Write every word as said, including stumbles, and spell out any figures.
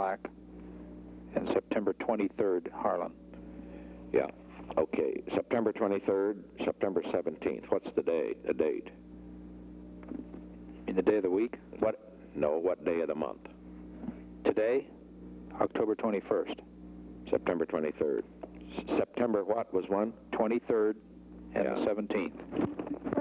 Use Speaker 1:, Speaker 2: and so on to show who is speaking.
Speaker 1: Black, and September twenty-third, Harlan.
Speaker 2: Yeah. Okay. September twenty-third, September seventeenth. What's the day? The date?
Speaker 1: In the day of the week?
Speaker 2: What? No. What day of the month?
Speaker 1: Today, October twenty-first.
Speaker 2: September twenty-third. S September what was one?
Speaker 1: twenty-third and
Speaker 2: Yeah.
Speaker 1: the seventeenth.